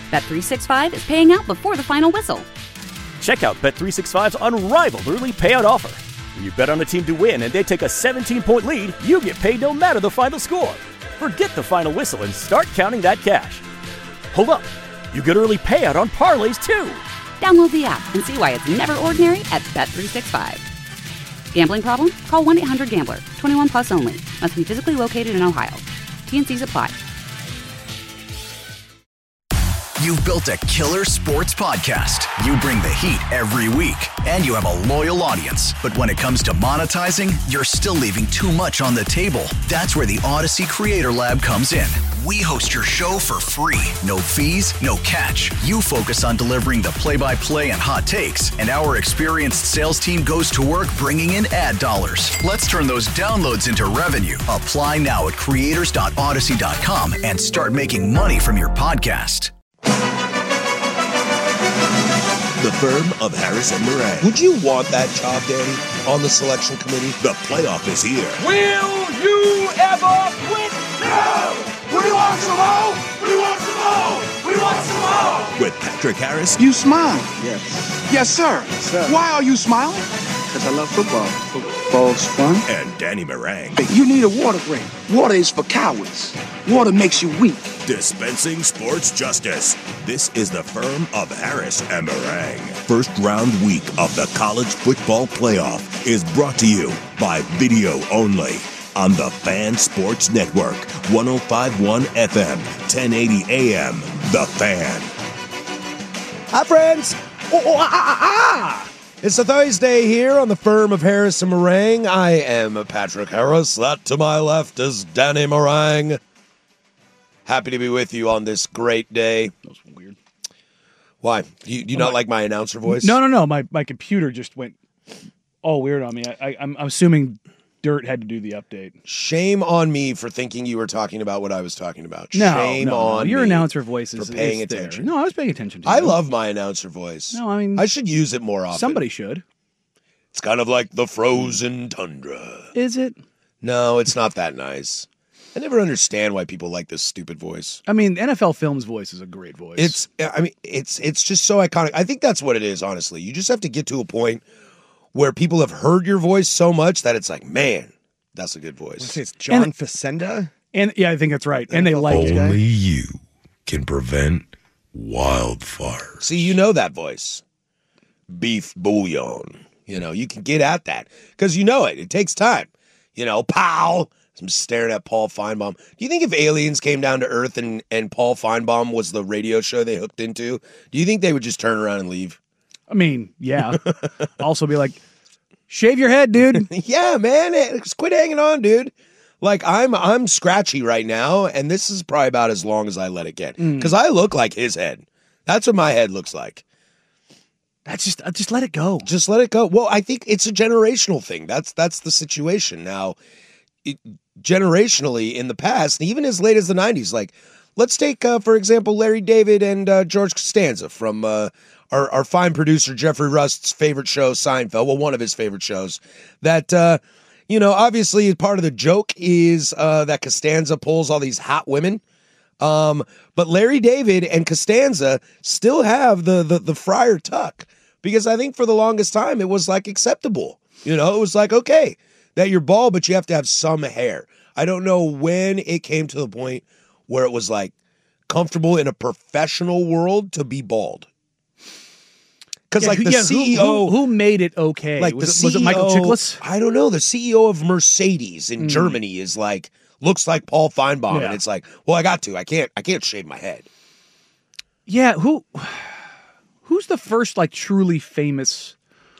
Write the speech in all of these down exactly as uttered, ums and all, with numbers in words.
Bet three sixty-five is paying out before the final whistle. Check out Bet three sixty-five's unrivaled early payout offer. When you bet on a team to win and they take a seventeen-point lead, you get paid no matter the final score. Forget the final whistle and start counting that cash. Hold up. You get early payout on parlays, too. Download the app and see why it's never ordinary at Bet three sixty-five. Gambling problem? Call one eight hundred gambler. twenty-one plus only. Must be physically located in Ohio. T N Cs apply. You've built a killer sports podcast. You bring the heat every week, and you have a loyal audience. But when it comes to monetizing, you're still leaving too much on the table. That's where the Odyssey Creator Lab comes in. We host your show for free. No fees, no catch. You focus on delivering the play-by-play and hot takes, and our experienced sales team goes to work bringing in ad dollars. Let's turn those downloads into revenue. Apply now at creators dot odyssey dot com and start making money from your podcast. The firm of Harris and Murray. Would you want that job, Danny, on the selection committee? The playoff is here. Will you ever quit? No! We want some more! We want some more! We want some more! With Patrick Harris. You smile. Yes. Yes, sir. Yes, sir. Why are you smiling? Because I love football. Football's fun. And Danny Meringue. You need a water break. Water is for cowards. Water makes you weak. Dispensing sports justice. This is the firm of Harris and Meringue. First round week of the college football playoff is brought to you by Video Only on the Fan Sports Network, ten fifty-one F M, ten eighty A M. The Fan. Hi, friends. Oh, oh, ah, ah, ah. It's a Thursday here on the firm of Harris and Meringue. I am Patrick Harris. That to my left is Danny Meringue. Happy to be with you on this great day. That was weird. Why? You, do you oh, not my, like my announcer voice? No, no, no. My my computer just went all weird on me. I, I, I'm, I'm assuming Dirt had to do the update. Shame on me for thinking you were talking about what I was talking about. No, Shame no, on no. Your me announcer voice is for paying is attention. There. No, I was paying attention to I you. love my announcer voice. No, I mean... I should use it more often. Somebody should. It's kind of like the frozen tundra. Is it? No, it's not that nice. I never understand why people like this stupid voice. I mean, N F L Films' voice is a great voice. It's, I mean, it's it's just so iconic. I think that's what it is, honestly. You just have to get to a point where people have heard your voice so much that it's like, man, that's a good voice. It's John and, Facenda? And yeah, I think that's right. And they like Only guy. you can prevent wildfires. See, you know that voice. Beef bouillon. You know, you can get at that because you know it. It takes time. You know, pow. I'm staring at Paul Feinbaum. Do you think if aliens came down to Earth and, and Paul Feinbaum was the radio show they hooked into, do you think they would just turn around and leave? I mean, yeah. Also be like, shave your head, dude. Yeah, man. Just quit hanging on, dude. Like, I'm I'm scratchy right now, and this is probably about as long as I let it get. Because mm. I look like his head. That's what my head looks like. That's just uh, just let it go. Just let it go. Well, I think it's a generational thing. That's that's the situation. Now, it, generationally in the past, even as late as the nineties, like, let's take, uh, for example, Larry David and uh, George Costanza from uh, our, our fine producer Jeffrey Rust's favorite show, Seinfeld. Well, one of his favorite shows. That, uh, you know, obviously part of the joke is uh, that Costanza pulls all these hot women. Um, but Larry David and Costanza still have the, the, the friar tuck because I think for the longest time it was like acceptable. You know, it was like, okay, that you're bald, but you have to have some hair. I don't know when it came to the point where it was like comfortable in a professional world to be bald. Because yeah, like the yeah, C E O, who, who, who made it okay? Like was, the it, C E O, was it Michael Chiklis? I don't know. The C E O of Mercedes in mm. Germany is like looks like Paul Feinbaum, yeah. and it's like, well, I got to. I can't. I can't shave my head. Yeah. Who? Who's the first like truly famous?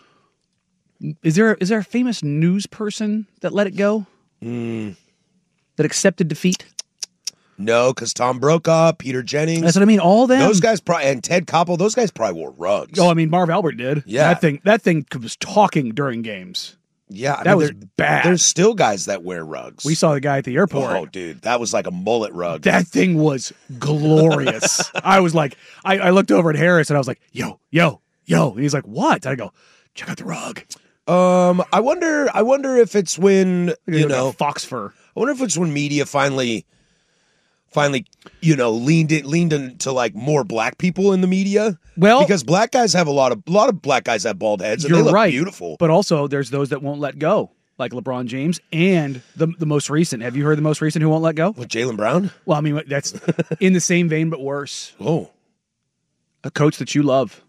Is there is there a famous news person that let it go? Mm. That accepted defeat? No, because Tom Brokaw, Peter Jennings. That's what I mean. All them. Those guys probably, and Ted Koppel, those guys probably wore rugs. Oh, I mean, Marv Albert did. Yeah. That thing, that thing was talking during games. Yeah. I that mean, was bad. There's still guys that wear rugs. We saw the guy at the airport. Oh, dude. That was like a mullet rug. That thing was glorious. I was like, I, I looked over at Harris and I was like, yo, yo, yo. And he's like, what? And I go, check out the rug. Um, I wonder, I wonder if it's when, you know, fox fur. I wonder if it's when media finally... finally, you know, leaned it leaned into like more black people in the media. Well, because black guys have a lot of a lot of black guys have bald heads and you're they look right, beautiful. But also, there's those that won't let go, like LeBron James, and the the most recent. Have you heard the most recent who won't let go? With Jaylen Brown? Well, I mean, that's in the same vein, but worse. Oh, a coach that you love.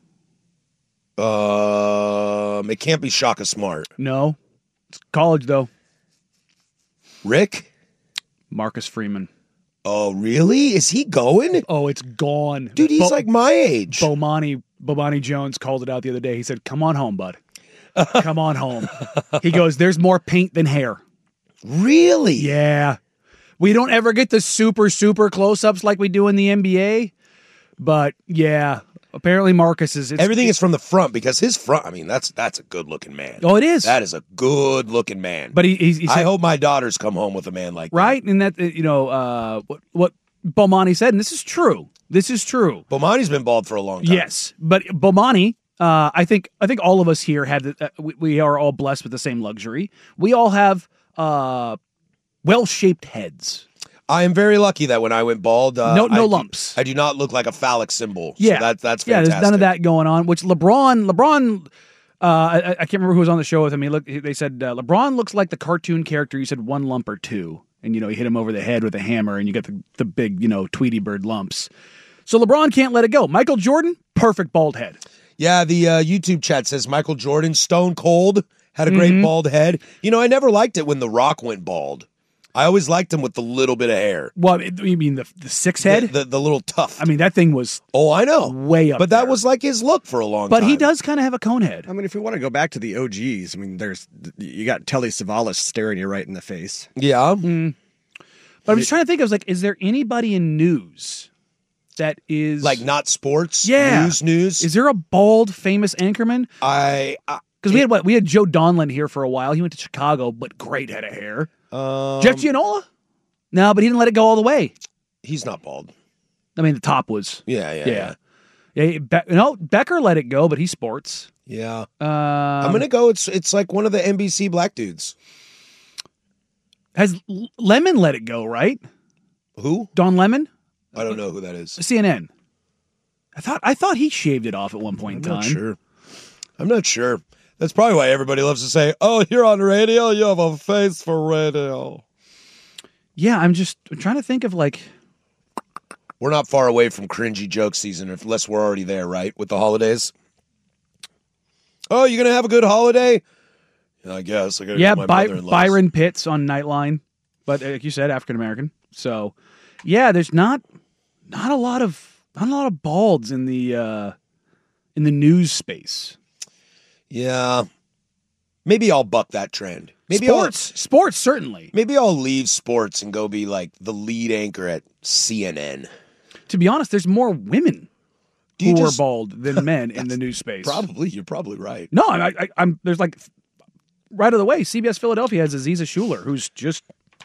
Um, it can't be Shaka Smart. No, it's college though. Rick? Marcus Freeman. Oh, really? Is he going? Oh, it's gone. Dude, he's Bo- like my age. Bomani, Bomani Jones called it out the other day. He said, come on home, bud. Come on home. He goes, there's more paint than hair. Really? Yeah. We don't ever get the super, super close-ups like we do in the N B A. But, yeah, apparently Marcus is... It's, Everything is from the front because his front, I mean, that's that's a good-looking man. Oh, it is. That is a good-looking man. But he, he, he said, I hope my daughters come home with a man like right? And that, you know, uh, what, what Bomani said, and this is true. This is true. that. Bomani's been bald for a long time. Yes, but Bomani... Uh, I think I think all of us here have the, uh, we, we are all blessed with the same luxury. We all have uh, well-shaped heads. I am very lucky that when I went bald, uh, no no I do, lumps. I do not look like a phallic symbol. Yeah, so that, that's yeah. fantastic. There's none of that going on. Which LeBron, LeBron, uh, I, I can't remember who was on the show with him. He looked. They said uh, LeBron looks like the cartoon character. You said one lump or two, and you know he hit him over the head with a hammer, and you get the the big you know Tweety Bird lumps. So LeBron can't let it go. Michael Jordan, perfect bald head. Yeah, the uh, YouTube chat says Michael Jordan, stone cold, had a great Mhm. bald head. You know, I never liked it when The Rock went bald. I always liked him with the little bit of hair. Well, you mean the the six head? The, the, the little tuft. I mean, that thing was oh, I know, way up. But that there. was like his look for a long But time. he does kind of have a cone head. I mean, if we want to go back to the O Gs, I mean, there's you got Telly Savalas staring you right in the face. Yeah. Mm. But I'm just trying to think. I was like, is there anybody in news that is like not sports? Yeah, news, news. Is there a bald famous anchorman? I because we had what we had Joe Donlin here for a while. He went to Chicago, but great head of hair. Um, Jeff Gianola? No, but he didn't let it go all the way. He's not bald. I mean, the top was. Yeah, yeah, yeah. yeah. yeah Be- no, Becker let it go, but he sports. Yeah. Um, I'm gonna go. It's it's like one of the N B C black dudes. Has L- Lemon let it go? Right? Who? Don Lemon? I don't know who that is. C N N. I thought I thought he shaved it off at one point in I'm time. not sure. I'm not sure. That's probably why everybody loves to say, "Oh, you're on radio. You have a face for radio." Yeah, I'm just I'm trying to think of like. We're not far away from cringy joke season, unless we're already there, right? With the holidays. Oh, you're gonna have a good holiday? Yeah, I guess. I gotta Yeah, go to my By- mother-in-law's. Byron Pitts on Nightline, but like you said, African American. So, yeah, there's not not a lot of not a lot of balds in the uh, in the news space. Yeah, maybe I'll buck that trend. Maybe sports, I'll, sports certainly. Maybe I'll leave sports and go be like the lead anchor at C N N. To be honest, there's more women Do you who just- are bald than men in the news space. Probably, you're probably right. No, I, I, I'm there's like right out of the way. C B S Philadelphia has Aziza Schuler, who's just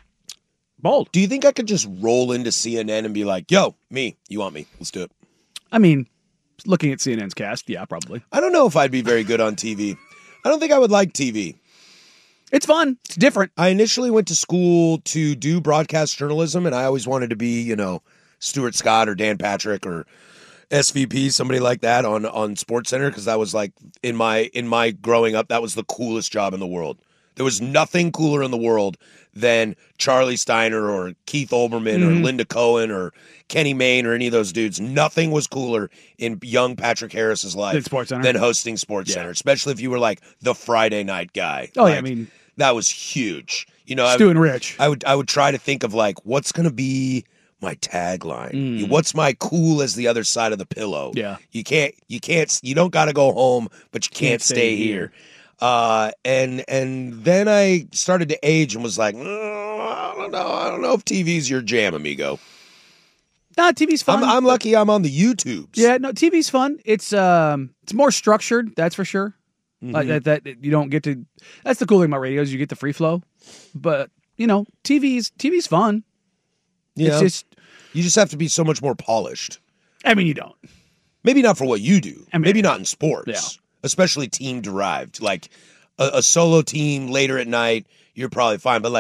bald. Do you think I could just roll into C N N and be like, "Yo, me, you want me? Let's do it." I mean, looking at C N N's cast, yeah, probably. I don't know if I'd be very good on T V. I don't think I would like T V. It's fun. It's different. I initially went to school to do broadcast journalism, and I always wanted to be, you know, Stuart Scott or Dan Patrick or S V P, somebody like that on on SportsCenter, because that was like in my in my growing up, that was the coolest job in the world. There was nothing cooler in the world than Charlie Steiner or Keith Olbermann Mhm. or Linda Cohen or Kenny Mayne or any of those dudes. Nothing was cooler in young Patrick Harris's life Than SportsCenter? than hosting SportsCenter, Yeah. especially if you were like the Friday night guy. Oh, yeah, Like, I mean- that was huge. You know, Stu I, and Rich. I would I would try to think of like what's gonna be my tagline. Mm. What's my cool as the other side of the pillow? Yeah. You can't you can't you don't gotta go home, but you can't, Can't stay, stay here. here. Uh and and then I started to age and was like, "Mm, I don't know, I don't know if T V's your jam, amigo. Nah, T V's fun. I'm I'm lucky I'm on the YouTubes. Yeah, no, T V's fun. It's um, it's more structured. That's for sure. Like Mhm. that, that you don't get to. That's the cool thing about radio is you get the free flow. But you know, T V's T V's fun. Yeah. It's just. You just have to be so much more polished. I mean, you don't. Maybe not for what you do. I mean, Maybe not in sports. Yeah. Especially team derived. Like a, a solo team later at night, you're probably fine. But like,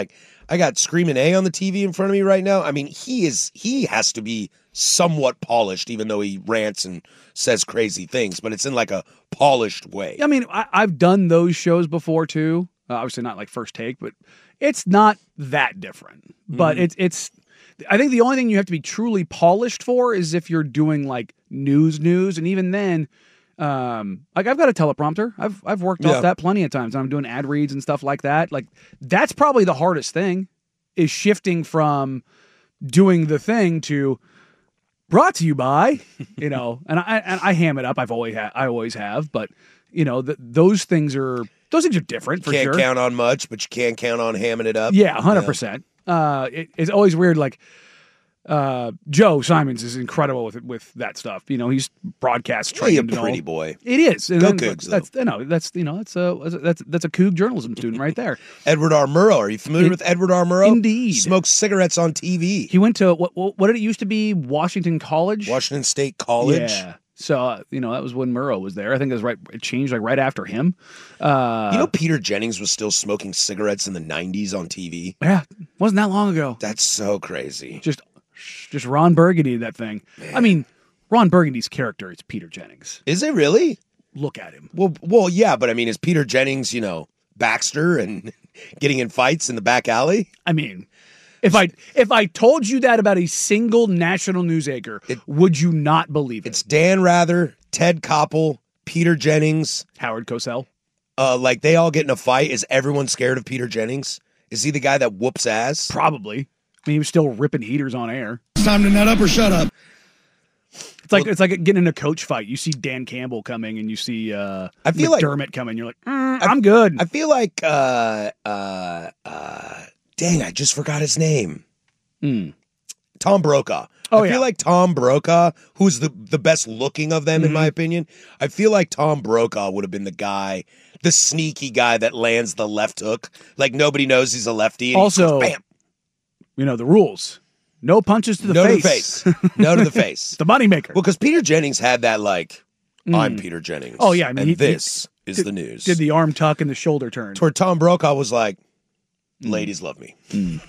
I got Screaming A on the T V in front of me right now. I mean, he is he has to be somewhat polished, even though he rants and says crazy things, but it's in like a polished way. I mean, I, I've done those shows before too. Uh, obviously not like First Take, but it's not that different. But Mhm. it's it's. I think the only thing you have to be truly polished for is if you're doing like news, news, and even then, um, like I've got a teleprompter. I've I've worked Yeah. off that plenty of times. I'm doing ad reads and stuff like that. Like that's probably the hardest thing is shifting from doing the thing to brought to you by, you know. And I and I ham it up. I've always ha- I always have, but you know th- those things are those things are different for Can't sure. count on much, but you can't count on hamming it up. Yeah, hundred percent. Uh, it, it's always weird. Like uh, Joe Simons is incredible with with that stuff. You know, he's broadcast Yeah, trained. you and all. pretty boy. It is. And Go then, Cougs, that's you know that's you know that's a that's that's a Coug journalism student right there. Edward R. Murrow. Are you familiar In- with Edward R. Murrow? Indeed. Smokes cigarettes on T V. He went to what what what did it used to be? Washington College. Washington State College. Yeah. So uh, you know that was when Murrow was there. I think it was right. It changed like right after him. Uh, You know, Peter Jennings was still smoking cigarettes in the nineties on T V. yeah, wasn't that long ago. That's so crazy. Just just Ron Burgundy that thing. I mean, Ron Burgundy's character is Peter Jennings. Is it really? Look at him. Well, well, yeah, but I mean, is Peter Jennings, you know, Baxter and getting in fights in the back alley? I mean, if I if I told you that about a single national news anchor, It- would you not believe it? It's Dan Rather, Ted Koppel, Peter Jennings. Howard Cosell. Uh, like they all get in a fight. Is everyone scared of Peter Jennings? Is he the guy that whoops ass? Probably. I mean, he was still ripping heaters on air. It's time to nut up or shut up. It's like it's like getting in a coach fight. You see Dan Campbell coming, and you see uh, I feel like- McDermott coming. You're like, mm, I'm good. I feel like, uh, uh, uh, dang, I just forgot his name. Hmm. Tom Brokaw. Oh, I feel yeah. like Tom Brokaw, who's the, the best looking of them, in Mm-hmm. my opinion. I feel like Tom Brokaw would have been the guy, the sneaky guy that lands the left hook. Like nobody knows he's a lefty. And Also, he goes, bam. You know the rules. No punches to the no face. to the face. No to the face. The moneymaker. Well, because Peter Jennings had that, like, I'm Mm. Peter Jennings. Oh, yeah, I mean, and he- this he is did- the news. Did the arm tuck and the shoulder turn. To where Tom Brokaw was like, Mm. ladies love me.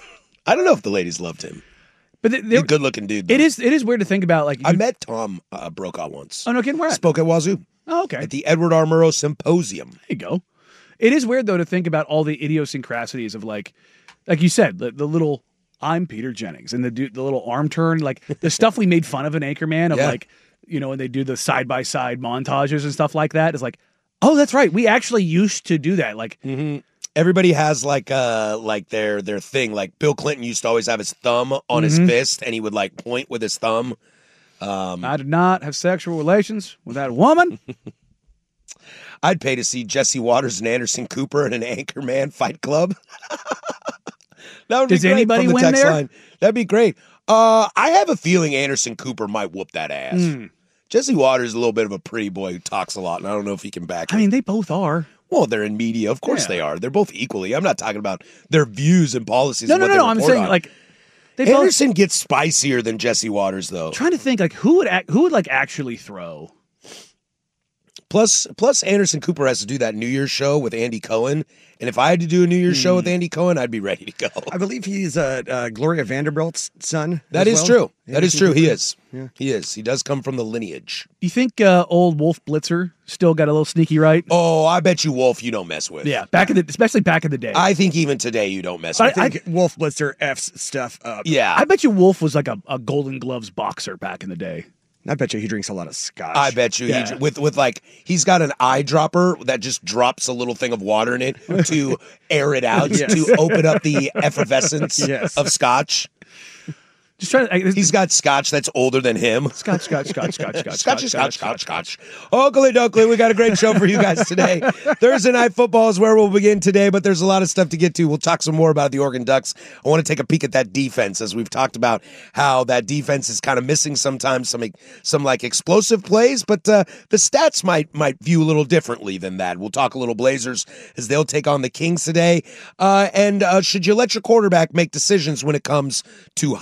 I don't know if the ladies loved him. But th- He's there, a good looking dude. though. it is it is weird to think about. Like I you- met Tom uh, Brokaw once. Oh no, kidding. Where at? Spoke at Wazoo Oh, okay. at the Edward R. Murrow Symposium. There you go. It is weird though to think about all the idiosyncrasies of like, like you said, the, the little I'm Peter Jennings and the dude, the little arm turn, like the stuff we made fun of in Anchorman of Yeah. like, you know, when they do the side by side montages and stuff like that. It's like, oh, that's right. We actually used to do that. Like, Mm-hmm. Everybody has like uh like their their thing. Like Bill Clinton used to always have his thumb on his Mhm. fist, and he would like point with his thumb. Um, I did not have sexual relations with that woman. I'd pay to see Jesse Waters and Anderson Cooper in an Anchorman fight club. That would Does be great anybody from the win text there? line. That'd be great. Uh, I have a feeling Anderson Cooper might whoop that ass. Mm. Jesse Waters is a little bit of a pretty boy who talks a lot, and I don't know if he can back it. I mean, they both are. Well, they're in media. Of course Yeah. they are. They're both equally. I'm not talking about their views and policies. No, and no, what no, they no. I'm report saying on. like they both. Anderson gets spicier than Jesse Waters, though. Trying to think like who would act, who would like actually throw. Plus, plus Anderson Cooper has to do that New Year's show with Andy Cohen, and if I had to do a New Year's show Hmm. with Andy Cohen, I'd be ready to go. I believe he's uh, uh, Gloria Vanderbilt's son. That as is well. true. That is Anderson true. He Cooper. is. Yeah. He is. He does come from the lineage. You think uh, old Wolf Blitzer still got a little sneaky right? Oh, I bet you Wolf you don't mess with. Yeah, back in the especially back in the day. I think even today you don't mess I- with. I think Wolf Blitzer F's stuff up. yeah. I bet you Wolf was like a, a Golden Gloves boxer back in the day. I bet you he drinks a lot of scotch. I bet you Yeah. he, with with like he's got an eyedropper that just drops a little thing of water in it to air it out Yes. to open up the effervescence Yes. of scotch. Just trying to. I, He's got scotch that's older than him. Scotch, Scotch, Scotch, Scotch, Scotch, Scotchy, scotch, scotch, scotch. Oakley Dokley, we got a great show for you guys today. Thursday Night Football is where we'll begin today, but there's a lot of stuff to get to. We'll talk some more about the Oregon Ducks. I want to take a peek at that defense, as we've talked about how that defense is kind of missing sometimes some some like explosive plays, but uh, the stats might might view a little differently than that. We'll talk a little Blazers as they'll take on the Kings today. Uh, and uh, should you let your quarterback make decisions when it comes to hiring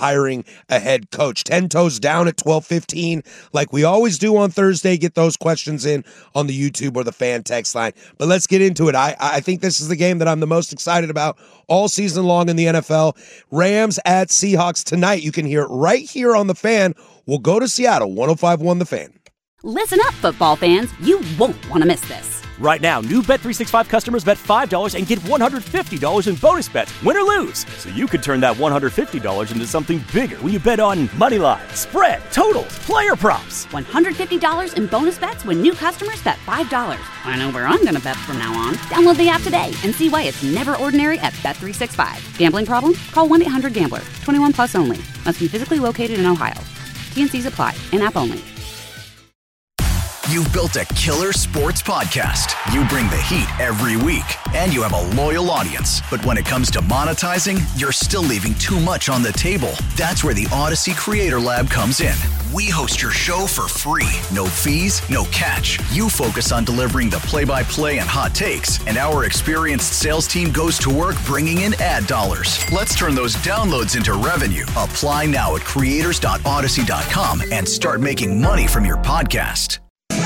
a head coach. Ten toes down at twelve fifteen, like we always do on Thursday. Get those questions in on the YouTube or the fan text line. But let's get into it. I, I think this is the game that I'm the most excited about all season long in the N F L. Rams at Seahawks tonight. You can hear it right here on The Fan. We'll go to Seattle, one oh five point one The Fan. Listen up, football fans. You won't want to miss this. Right now, new Bet three sixty-five customers bet five dollars and get one hundred fifty dollars in bonus bets, win or lose. So you could turn that one hundred fifty dollars into something bigger when you bet on money line, spread, totals, player props. one hundred fifty dollars in bonus bets when new customers bet five dollars. I know where I'm going to bet from now on. Download the app today and see why it's never ordinary at Bet three sixty-five. Gambling problem? Call one eight hundred gambler. twenty-one plus only. Must be physically located in Ohio. T N Cs apply. In-app only. You've built a killer sports podcast. You bring the heat every week, and you have a loyal audience. But when it comes to monetizing, you're still leaving too much on the table. That's where the Odyssey Creator Lab comes in. We host your show for free. No fees, no catch. You focus on delivering the play-by-play and hot takes, and our experienced sales team goes to work bringing in ad dollars. Let's turn those downloads into revenue. Apply now at creators dot odyssey dot com and start making money from your podcast.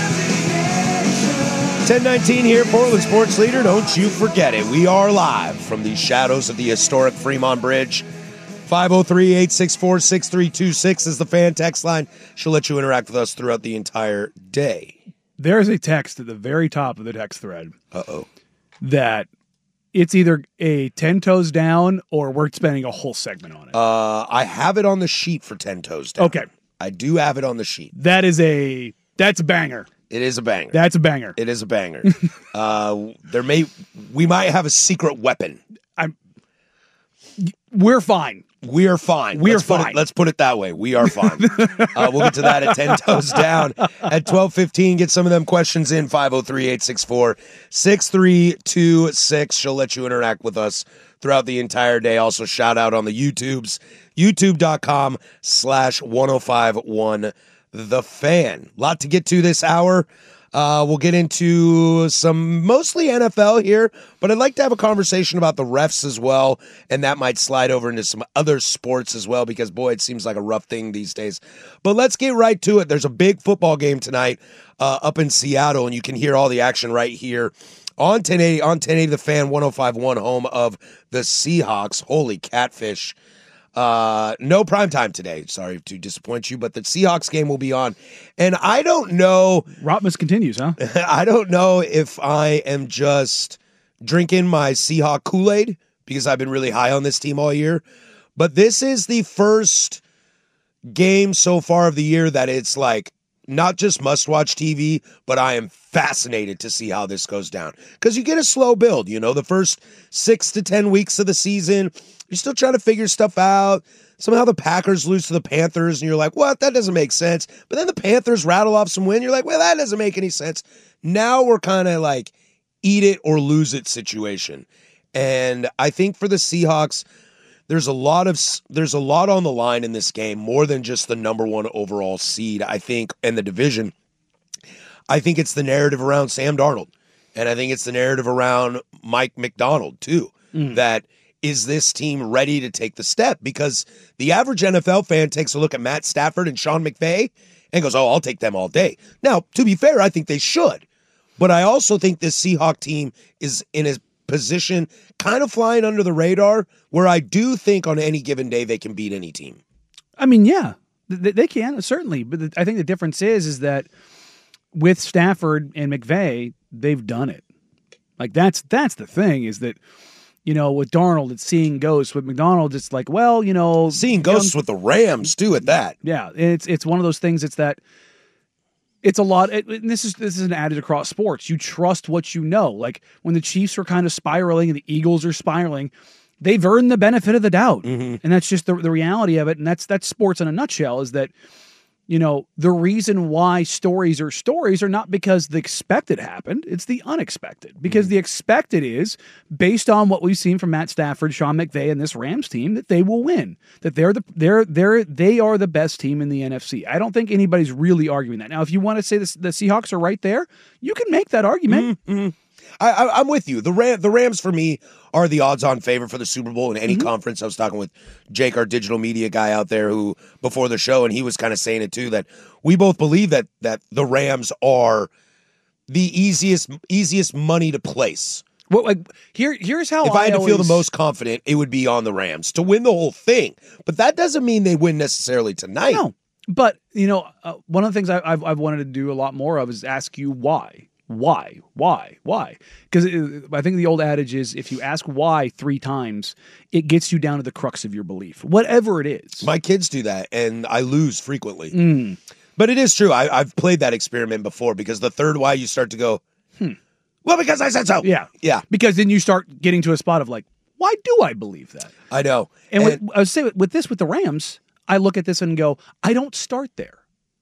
ten nineteen here, Portland Sports Leader. Don't you forget it. We are live from the shadows of the historic Fremont Bridge. five oh three, eight six four, six three two six is the fan text line. She'll let you interact with us throughout the entire day. There's a text at the very top of the text thread. Uh-oh. That it's either a ten toes down or we're spending a whole segment on it. Uh, I have it on the sheet for ten toes down. Okay. I do have it on the sheet. That is a, that's a banger. It is a banger. That's a banger. It is a banger. uh, there may, we might have a secret weapon. I'm, we're fine. We are fine. We let's are put fine. It, let's put it that way. We are fine. uh, we'll get to that at ten toes down. At twelve fifteen, get some of them questions in. five oh three, eight six four, six three two six. She'll let you interact with us throughout the entire day. Also, shout out on the YouTubes. YouTube.com slash 1051 The Fan. Lot to get to this hour. Uh, we'll get into some mostly N F L here, but I'd like to have a conversation about the refs as well, and that might slide over into some other sports as well, because, boy, it seems like a rough thing these days. But let's get right to it. There's a big football game tonight uh, up in Seattle, and you can hear all the action right here on ten eighty, on ten eighty The Fan, one oh five point one, home of the Seahawks. Holy catfish. Uh, no primetime today. Sorry to disappoint you, but the Seahawks game will be on. And I don't know. Rotmus continues, huh? I don't know if I am just drinking my Seahawk Kool-Aid because I've been really high on this team all year. But this is the first game so far of the year that it's like not just must-watch T V, but I am fascinated to see how this goes down. Because you get a slow build, you know, the first six to ten weeks of the season, you're still trying to figure stuff out. Somehow the Packers lose to the Panthers, and you're like, what? That doesn't make sense. But then the Panthers rattle off some win. You're like, well, that doesn't make any sense. Now we're kind of like eat it or lose it situation. And I think for the Seahawks, there's a lot of there's a lot on the line in this game, more than just the number one overall seed, I think, in the division. I think it's the narrative around Sam Darnold. And I think it's the narrative around Mike McDonald, too, mm. that is this team ready to take the step? Because the average N F L fan takes a look at Matt Stafford and Sean McVay and goes, oh, I'll take them all day. Now, to be fair, I think they should. But I also think this Seahawk team is in a position kind of flying under the radar where I do think on any given day they can beat any team. I mean, yeah, they, they can, certainly. But the, I think the difference is, is that with Stafford and McVay, they've done it. Like, that's that's the thing, is that, you know, with Darnold, it's seeing ghosts. With McDonald, it's like, well, you know, seeing ghosts young, with the Rams too. At that, yeah, it's it's one of those things. It's that it's a lot. It, and this is this is an adage across sports. You trust what you know. Like when the Chiefs are kind of spiraling and the Eagles are spiraling, they've earned the benefit of the doubt, mm-hmm. and that's just the the reality of it. And that's that's sports in a nutshell. Is that, you know, the reason why stories are stories are not because the expected happened. It's the unexpected. Because mm-hmm. the expected is, based on what we've seen from Matt Stafford, Sean McVay, and this Rams team, that they will win. That they're the they're they're they are the best team in the N F C. I don't think anybody's really arguing that. Now, if you want to say this, the Seahawks are right there, you can make that argument. Mm-hmm. I, I, I'm with you. The Ram, the Rams for me are the odds-on favorite for the Super Bowl in any Mm-hmm. conference. I was talking with Jake, our digital media guy out there, who before the show, and he was kind of saying it too, that we both believe that that the Rams are the easiest easiest money to place. Well, like here, here's how If I, I had to always, feel the most confident, it would be on the Rams to win the whole thing. But that doesn't mean they win necessarily tonight. No, but you know, uh, one of the things I, I've I've wanted to do a lot more of is ask you why, why, why, why? Because I think the old adage is if you ask why three times, it gets you down to the crux of your belief, whatever it is. My kids do that, and I lose frequently. Mm. But it is true. I, I've played that experiment before because the third why you start to go, Hmm. well, because I said so. Yeah, Yeah. Because then you start getting to a spot of like, why do I believe that? I know. And, And- with, I was saying with this with the Rams, I look at this and go, I don't start there.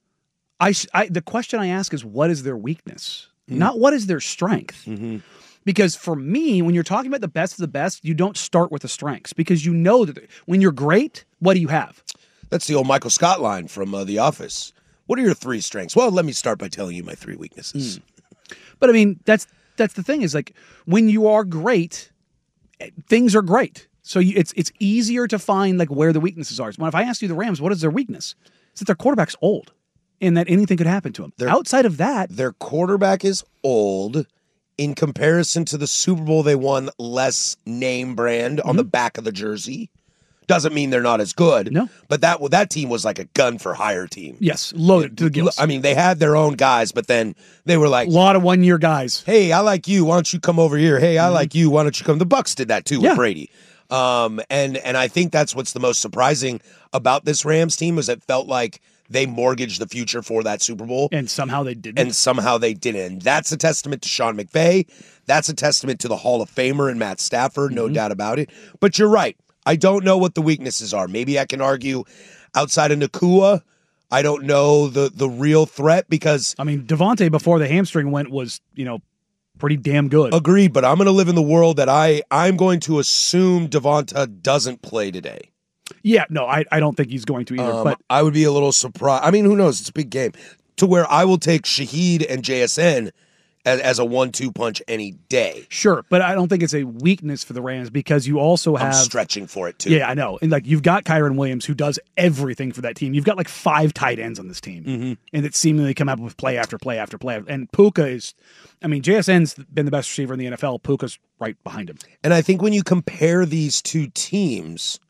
I, s- I- the question I ask is, what is their weakness, not what is their strength? Because for me, when you're talking about the best of the best, you don't start with the strengths because you know that when you're great, what do you have? That's the old Michael Scott line from uh, The Office. What are your three strengths? Well, let me start by telling you my three weaknesses. But I mean, that's that's the thing is like when you are great, eh, things are great. So you, it's it's easier to find like where the weaknesses are. When if I asked you the Rams, what is their weakness? It's that their quarterback's old, and that anything could happen to him. Their- Outside of that, Their quarterback is old. In comparison to the Super Bowl, they won less name brand on the back of the jersey. Doesn't mean they're not as good. No. But that that team was like a gun for hire team. yes, loaded to the gills. I mean, they had their own guys, but then they were like, a lot of one year guys. hey, I like you. Why don't you come over here? Hey, I like you. Why don't you come? The Bucks did that too Yeah. with Brady. Um, and and I think that's what's the most surprising about this Rams team is it felt like they mortgaged the future for that Super Bowl. And somehow they didn't. And somehow they didn't. And that's a testament to Sean McVay. That's a testament to the Hall of Famer and Matt Stafford, no doubt about it. But you're right. I don't know what the weaknesses are. Maybe I can argue outside of Nakua, I don't know the the real threat because I mean, Devontae before the hamstring went was, you know, pretty damn good. agreed, but I'm going to live in the world that I, I'm going to assume Devonta doesn't play today. yeah, no, I, I don't think he's going to either. Um, but I would be a little surprised. I mean, who knows? It's a big game. To where I will take Shaheed and J S N as, as a one two punch any day. sure, but I don't think it's a weakness for the Rams because you also I'm have stretching for it too. Yeah, I know. And like you've got Kyron Williams who does everything for that team. You've got like five tight ends on this team. Mm-hmm. And that seemingly come up with play after play after play. And Puka is I mean, J S N's been the best receiver in the N F L. Puka's right behind him. And I think when you compare these two teams,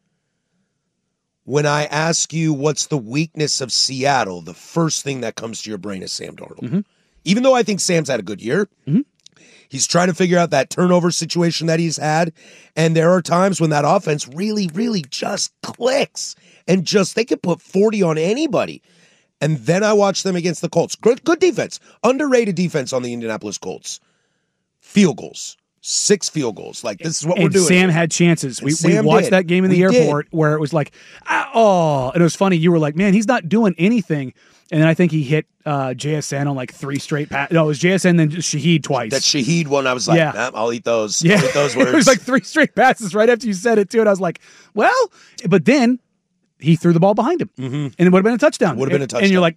when I ask you what's the weakness of Seattle, the first thing that comes to your brain is Sam Darnold. Mm-hmm. Even though I think Sam's had a good year, mm-hmm. he's trying to figure out that turnover situation that he's had. And there are times when that offense really, really just clicks and just they can put forty on anybody. And then I watch them against the Colts. Good, good defense, underrated defense on the Indianapolis Colts. Field goals. Six field goals. Like, this is what and we're doing. Sam had chances. We, we Sam watched did. that game in the We airport did. where it was like, ah, oh, and it was funny. You were like, man, he's not doing anything. And then I think he hit uh, J S N on like three straight passes. No, it was J S N then Shaheed twice. That Shaheed one, I was like, Yeah. nah, I'll eat those. yeah, I'll eat those words. it was like three straight passes right after you said it too. And I was like, well, but then he threw the ball behind him, mm-hmm. and it would have been a touchdown. Would have been a And- touchdown. And you're like,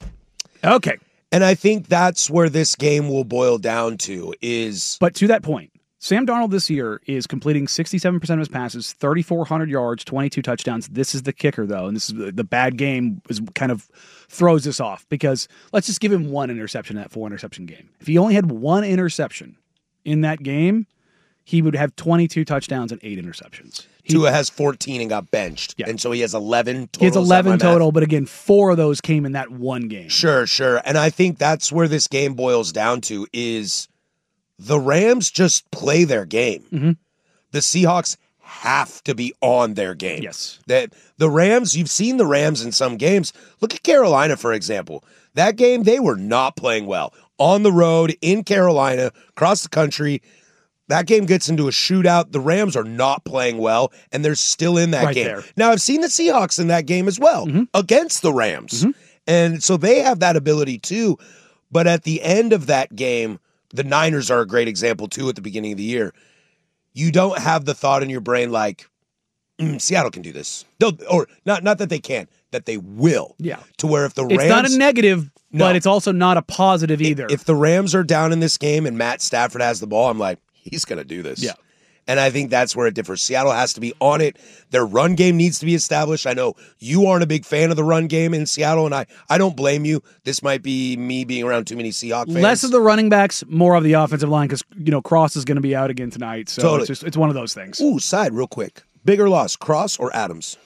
okay. And I think that's where this game will boil down to is But to that point, Sam Darnold this year is completing sixty-seven percent of his passes, thirty-four hundred yards, twenty-two touchdowns. This is the kicker, though, and this is the, the bad game is kind of throws this off because let's just give him one interception in that four interception game. If he only had one interception in that game, he would have twenty-two touchdowns and eight interceptions. He, Tua has fourteen and got benched. Yeah. And so he has eleven total. he has Is that my eleven math? total, but again, four of those came in that one game. Sure, sure. And I think that's where this game boils down to is the Rams just play their game. Mm-hmm. The Seahawks have to be on their game. Yes. That the Rams, you've seen the Rams in some games. Look at Carolina, for example. That game, they were not playing well. On the road, in Carolina, across the country. That game gets into a shootout. The Rams are not playing well, and they're still in that Right game. there. Now, I've seen the Seahawks in that game as well, Mm-hmm. against the Rams. And so they have that ability too. But at the end of that game, the Niners are a great example too at the beginning of the year. You don't have the thought in your brain like, mm, Seattle can do this. They'll, or not, not that they can, that they will. Yeah. To where if the It's Rams... not a negative No. but it's also not a positive either. If the Rams are down in this game and Matt Stafford has the ball, I'm like, he's going to do this. Yeah. And I think that's where it differs. Seattle has to be on it. Their run game needs to be established. I know you aren't a big fan of the run game in Seattle, and I, I don't blame you. This might be me being around too many Seahawks fans. Less of the running backs, more of the offensive line, because you know Cross is going to be out again tonight. So Totally. it's just it's one of those things. Ooh, side real quick. Bigger loss, Cross or Adams?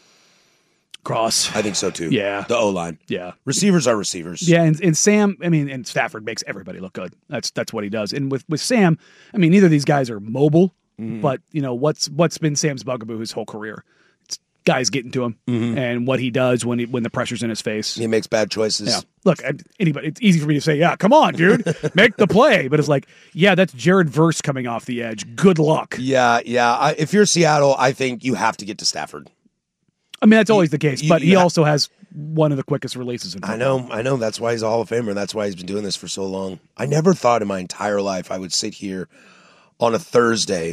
Cross. I think so too. Yeah. The O-line. Yeah. Receivers are receivers. Yeah, and, and Sam, I mean, and Stafford makes everybody look good. That's that's what he does. And with, with Sam, I mean, neither of these guys are mobile, mm-hmm. but you know what's what's been Sam's bugaboo his whole career? It's guys getting to him mm-hmm. and what he does when he when the pressure's in his face. He makes bad choices. Yeah. Look, anybody, it's easy for me to say, yeah, come on, dude, make the play. But it's like, yeah, that's Jared Verse coming off the edge. Good luck. Yeah, yeah. I, if you're Seattle, I think you have to get to Stafford. I mean, that's always the case, you, but you he ha- also has one of the quickest releases in football. I know, I know. That's why he's a Hall of Famer, and that's why he's been doing this for so long. I never thought in my entire life I would sit here on a Thursday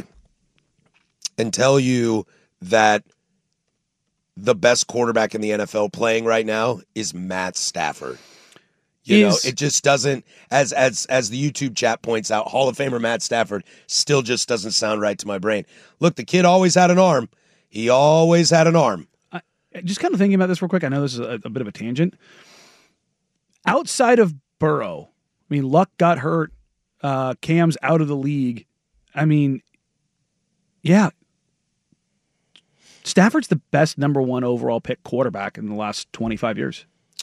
and tell you that the best quarterback in the N F L playing right now is Matt Stafford. You Is- know, it just doesn't, as as as the YouTube chat points out, Hall of Famer Matt Stafford still just doesn't sound right to my brain. Look, the kid always had an arm. He always had an arm. I, just kind of thinking about this real quick. I know this is a, a bit of a tangent. Outside of Burrow, I mean, Luck got hurt. Uh, Cam's out of the league. I mean, yeah. Stafford's the best number one overall pick quarterback in the last twenty-five years.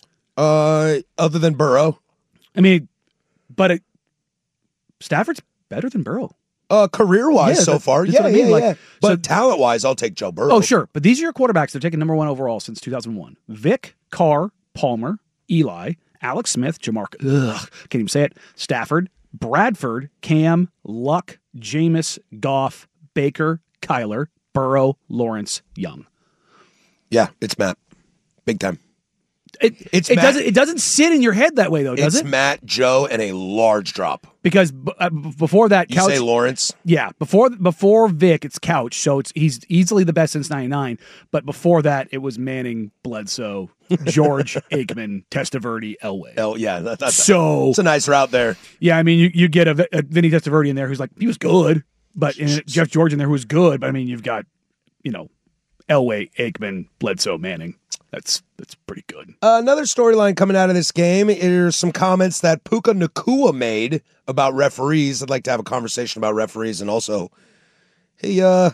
Uh, other than Burrow. I mean, but it, Stafford's better than Burrow. Uh, career-wise Yeah, so that- far, that's yeah, what I mean, yeah, like, yeah. But so- talent-wise, I'll take Joe Burrow. Oh, sure. But these are your quarterbacks. They're taking number one overall since two thousand one. Vic, Carr, Palmer, Eli, Alex Smith, Jamar, ugh, can't even say it, Stafford, Bradford, Cam, Luck, Jameis, Goff, Baker, Kyler, Burrow, Lawrence, Young. Yeah, it's Matt. Big time. It, It's it Matt- doesn't it doesn't sit in your head that way though, does It's it? Matt, Joe, and a large drop. Because b- uh, b- before that, You Couch, say Lawrence? yeah, before before Vic, it's Couch, so it's he's easily the best since ninety-nine. But before that, it was Manning, Bledsoe, George, Aikman, Testaverde, Elway. Oh, yeah. That, that's So it's a nice route there. yeah, I mean, you, you get a, Vi- a Vinny Testaverde in there who's like he was good, but and Jeff George in there who was good. But I mean, you've got you know Elway, Aikman, Bledsoe, Manning. That's that's pretty good. Uh, another storyline coming out of this game is some comments that Puka Nacua made about referees. I'd like to have a conversation about referees and also, hey, uh,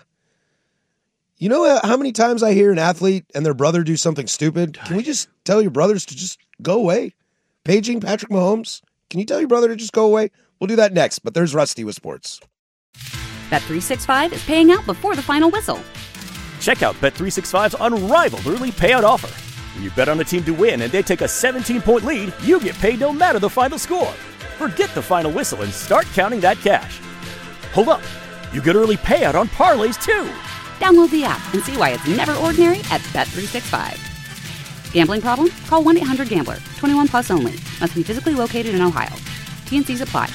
you know how many times I hear an athlete and their brother do something stupid? Can we just tell your brothers to just go away? Paging Patrick Mahomes, can you tell your brother to just go away? We'll do that next, but there's Rusty with sports. Bet three sixty-five is paying out before the final whistle. Check out Bet three sixty-five's unrivaled early payout offer. When you bet on a team to win and they take a seventeen-point lead, you get paid no matter the final score. Forget the final whistle and start counting that cash. Hold up. You get early payout on parlays, too. Download the app and see why it's never ordinary at Bet three sixty-five. Gambling problem? Call one eight hundred gambler. twenty-one plus only. Must be physically located in Ohio. T N Cs apply.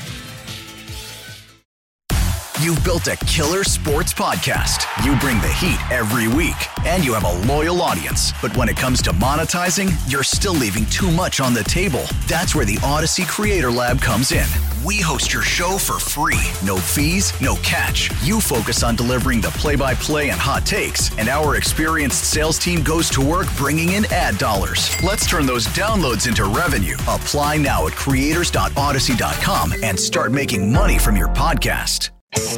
You've built a killer sports podcast. You bring the heat every week, and you have a loyal audience. But when it comes to monetizing, you're still leaving too much on the table. That's where the Odyssey Creator Lab comes in. We host your show for free. No fees, no catch. You focus on delivering the play-by-play and hot takes, and our experienced sales team goes to work bringing in ad dollars. Let's turn those downloads into revenue. Apply now at creators dot odyssey dot com and start making money from your podcast.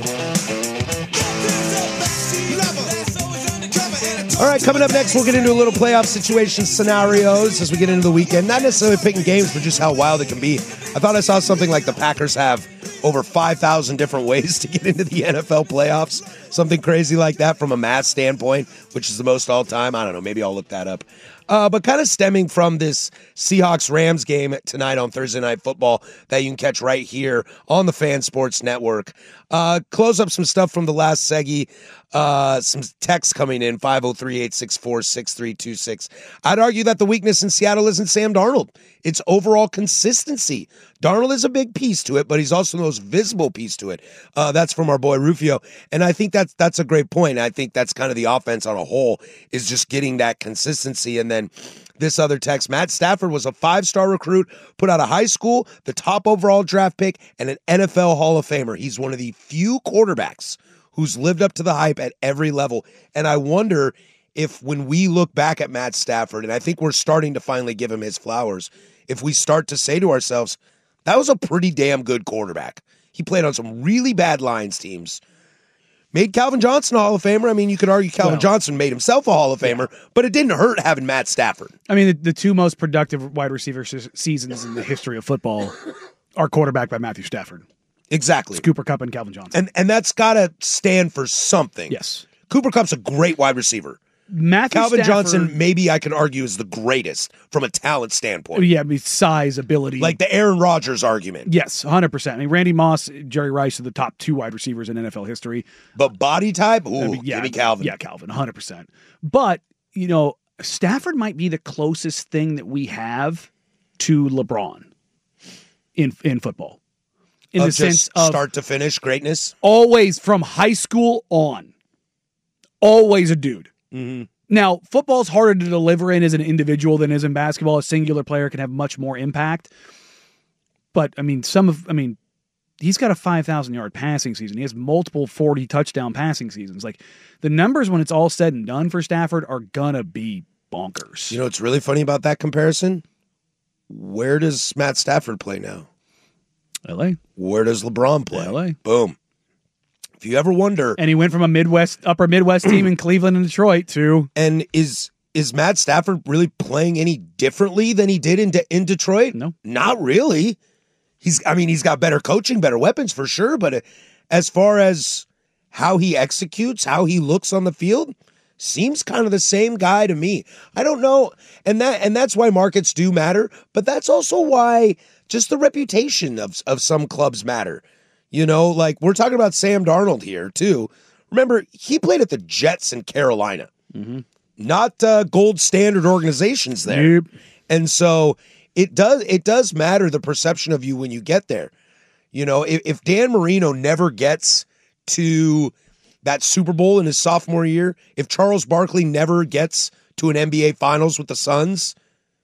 All right, coming up next, we'll get into a little playoff situation scenarios as we get into the weekend. Not necessarily picking games, but just how wild it can be. I thought I saw something like the Packers have over five thousand different ways to get into the N F L playoffs. Something crazy like that from a math standpoint, which is the most all time. I don't know. Maybe I'll look that up. Uh, but kind of stemming from this Seahawks-Rams game tonight on Thursday Night Football that you can catch right here on the Fan Sports Network. Uh, close up some stuff from the last seggy. Uh, some texts coming in, five oh three, eight six four, six three two six. I'd argue that the weakness in Seattle isn't Sam Darnold. It's overall consistency. Darnold is a big piece to it, but he's also the most visible piece to it. Uh, that's from our boy Rufio. And I think that's, that's a great point. I think that's kind of the offense on a whole is just getting that consistency. And then this other text, Matt Stafford was a five-star recruit, put out of high school, the top overall draft pick, and an N F L Hall of Famer. He's one of the few quarterbacks who's lived up to the hype at every level. And I wonder if when we look back at Matt Stafford, and I think we're starting to finally give him his flowers, if we start to say to ourselves, that was a pretty damn good quarterback. He played on some really bad Lions teams. Made Calvin Johnson a Hall of Famer. I mean, you could argue Calvin well, Johnson made himself a Hall of Famer, yeah. but it didn't hurt having Matt Stafford. I mean, the, the two most productive wide receiver se- seasons in the history of football are quarterbacked by Matthew Stafford. Exactly. It's Cooper Kupp and Calvin Johnson. And and that's got to stand for something. Yes. Cooper Kupp's a great wide receiver. Matthew Calvin Stafford, Johnson, maybe I can argue, is the greatest from a talent standpoint. Yeah, I mean, size, ability. Like the Aaron Rodgers argument. Yes, one hundred percent. I mean, Randy Moss, Jerry Rice are the top two wide receivers in N F L history. But body type? Ooh, I mean, yeah, give me Calvin. Yeah, Calvin, one hundred percent. But, you know, Stafford might be the closest thing that we have to LeBron in in football. In of the sense of start to finish greatness? Always from high school on. Always a dude. Mm-hmm. Now, football's harder to deliver in as an individual than is in basketball. A singular player can have much more impact. But, I mean, some of, I mean, he's got a five thousand yard passing season. He has multiple forty touchdown passing seasons. Like, the numbers when it's all said and done for Stafford are going to be bonkers. You know what's really funny about that comparison? Where does Matt Stafford play now? L A. Where does LeBron play? L A. Boom. If you ever wonder, and he went from a Midwest, upper Midwest team in Cleveland and Detroit to, and is is Matt Stafford really playing any differently than he did in De- in Detroit? No, not really. He's, I mean, he's got better coaching, better weapons for sure. But as far as how he executes, how he looks on the field, seems kind of the same guy to me. I don't know, and that and that's why markets do matter. But that's also why just the reputation of of some clubs matter. You know, like we're talking about Sam Darnold here, too. Remember, he played at the Jets in Carolina, mm-hmm. not uh, gold standard organizations there. Yep. And so it does it does matter the perception of you when you get there. You know, if, if Dan Marino never gets to that Super Bowl in his sophomore year, if Charles Barkley never gets to an N B A Finals with the Suns,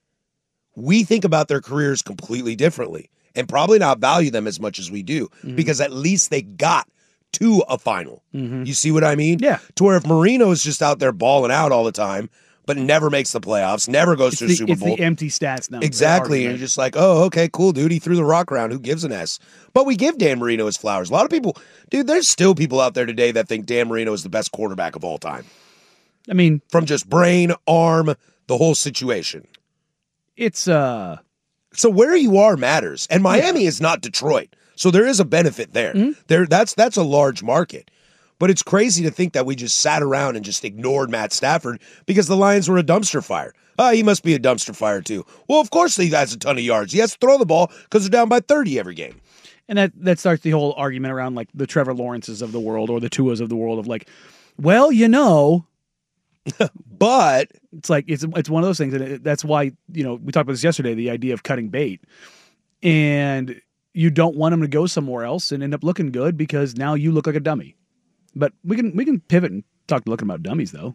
we think about their careers completely differently. And probably not value them as much as we do, mm-hmm. because at least they got to a final. Mm-hmm. You see what I mean? Yeah. To where if Marino is just out there balling out all the time, but never makes the playoffs, never goes it's to the, a Super it's Bowl. It's the empty stats now. Exactly. And you're just like, oh, okay, cool, dude. He threw the rock around. Who gives an S? But we give Dan Marino his flowers. A lot of people, dude, there's still people out there today that think Dan Marino is the best quarterback of all time. I mean, from just brain, arm, the whole situation. It's, uh, So where you are matters, and Miami yeah. is not Detroit, so there is a benefit there. Mm-hmm. There, that's that's a large market, but it's crazy to think that we just sat around and just ignored Matt Stafford because the Lions were a dumpster fire. Oh, he must be a dumpster fire too. Well, of course he has a ton of yards. He has to throw the ball because they're down by thirty every game. And that that starts the whole argument around like the Trevor Lawrences of the world or the Tuas of the world of like, well, you know. But it's like it's it's one of those things, and it, that's why, you know, we talked about this yesterday, the idea of cutting bait, and you don't want them to go somewhere else and end up looking good because now you look like a dummy. But we can we can pivot and talk looking about dummies though.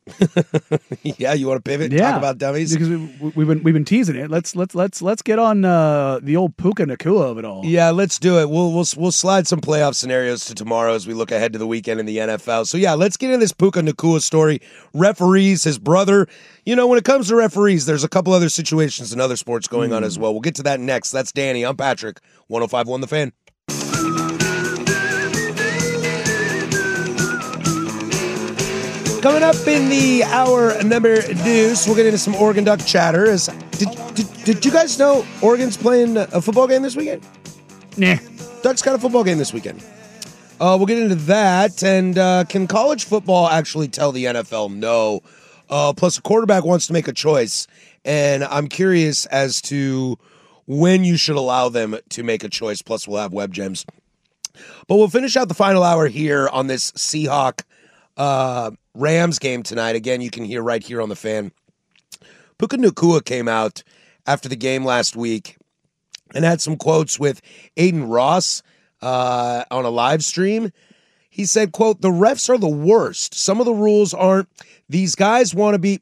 Yeah, you want to pivot and yeah, talk about dummies? Because we, we've been we've been teasing it. Let's let's let's let's get on uh, the old Puka Nacua of it all. Yeah, let's do it. We'll we'll we'll slide some playoff scenarios to tomorrow as we look ahead to the weekend in the N F L. So yeah, let's get into this Puka Nacua story. Referees, his brother. You know, when it comes to referees, there's a couple other situations in other sports going mm. on as well. We'll get to that next. That's Danny. I'm Patrick. one oh five point one The Fan. Coming up in the hour number deuce, we'll get into some Oregon Duck chatter. As, did, did, did you guys know Oregon's playing a football game this weekend? Nah. Ducks got a football game this weekend. Uh, we'll get into that. And uh, can college football actually tell the N F L no? Uh, plus, a quarterback wants to make a choice. And I'm curious as to when you should allow them to make a choice. Plus, we'll have web gems. But we'll finish out the final hour here on this Seahawk uh, Rams game tonight. Again, you can hear right here on the Fan. Puka Nacua came out after the game last week and had some quotes with Aiden Ross uh, on a live stream. He said, quote, "The refs are the worst. Some of the rules aren't. These guys want to be,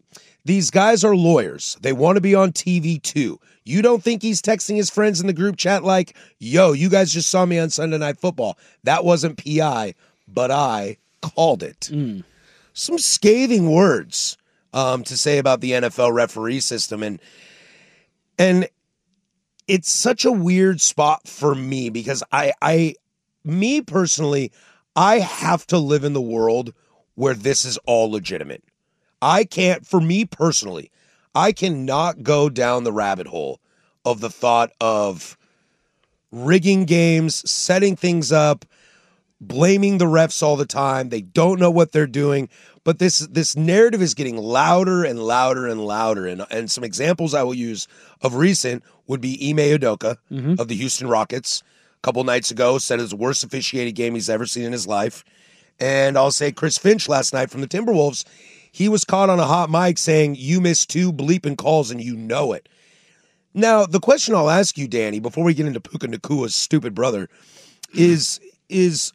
These guys are lawyers. They want to be on T V too. You don't think he's texting his friends in the group chat like, yo, you guys just saw me on Sunday Night Football. That wasn't P I, but I called it. Mm. Some scathing words um, to say about the N F L referee system. And, and it's such a weird spot for me because I, I, me personally, I have to live in the world where this is all legitimate. I can't, for me personally, I cannot go down the rabbit hole of the thought of rigging games, setting things up, blaming the refs all the time. They don't know what they're doing. But this this narrative is getting louder and louder and louder. And, and some examples I will use of recent would be Ime Udoka Mhm. of the Houston Rockets. A couple nights ago said it was the worst officiated game he's ever seen in his life. And I'll say Chris Finch last night from the Timberwolves. He was caught on a hot mic saying, you missed two bleeping calls and you know it. Now, the question I'll ask you, Danny, before we get into Puka Nakua's stupid brother, is, is,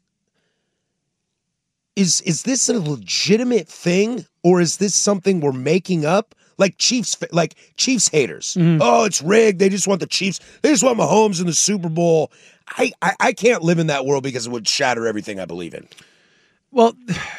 is, is this a legitimate thing or is this something we're making up? Like Chiefs, like Chiefs haters. Mm-hmm. Oh, it's rigged. They just want the Chiefs. They just want Mahomes in the Super Bowl. I, I, I can't live in that world because it would shatter everything I believe in. Well,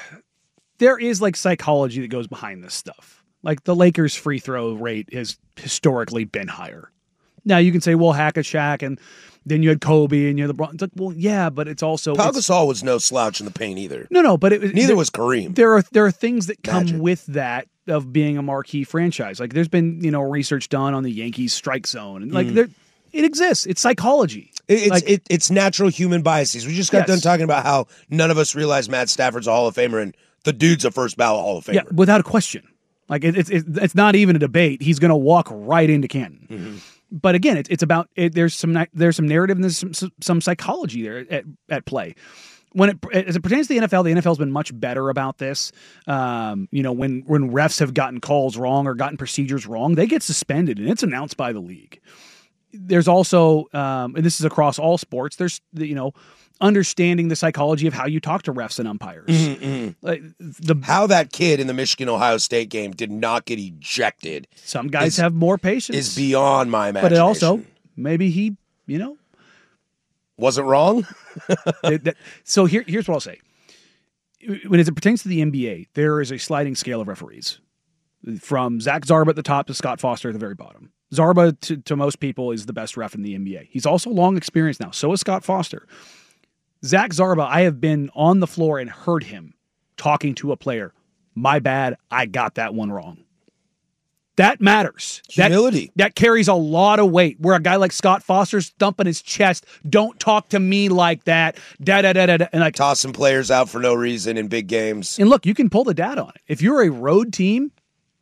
there is like psychology that goes behind this stuff. Like the Lakers' free throw rate has historically been higher. Now you can say, well, hack a Shaq, and then you had Kobe, and you had LeBron. It's like, well, yeah, but it's also Pau it's, Gasol was no slouch in the paint either. no, no, but it, Neither there, was Kareem. There are there are things that come Imagine. with that of being a marquee franchise. Like there's been you know research done on the Yankees strike zone, and like Mm. there it exists. It's psychology. It, it's Like- it, it's natural human biases. We just got Yes. done talking about how none of us realize Matt Stafford's a Hall of Famer and the dude's a first ballot Hall of Famer. Yeah, without a question. Like it, it's it's it's not even a debate. He's going to walk right into Canton. Mm-hmm. But again, it's it's about it, there's some ni- there's some narrative and there's some, some psychology there at, at play. When it as it pertains to the N F L, the N F L has been much better about this. Um, you know, when when refs have gotten calls wrong or gotten procedures wrong, they get suspended, and it's announced by the league. There's also, um, and this is across all sports. There's you know, understanding the psychology of how you talk to refs and umpires. Mm-hmm. Like the how that kid in the Michigan Ohio State game did not get ejected. Some guys is, have more patience. Is beyond my imagination. But it also maybe he, you know, wasn't wrong. that, that, so here, here's what I'll say. When as it pertains to the N B A, there is a sliding scale of referees, from Zach Zarba at the top to Scott Foster at the very bottom. Zarba, to, to most people, is the best ref in the N B A. He's also long experienced now. So is Scott Foster. Zach Zarba, I have been on the floor and heard him talking to a player. My bad, I got that one wrong. That matters. Humility. That, that carries a lot of weight. Where a guy like Scott Foster's thumping his chest, don't talk to me like that. Da da da da. da and like tossing players out for no reason in big games. And look, you can pull the data on it. If you're a road team,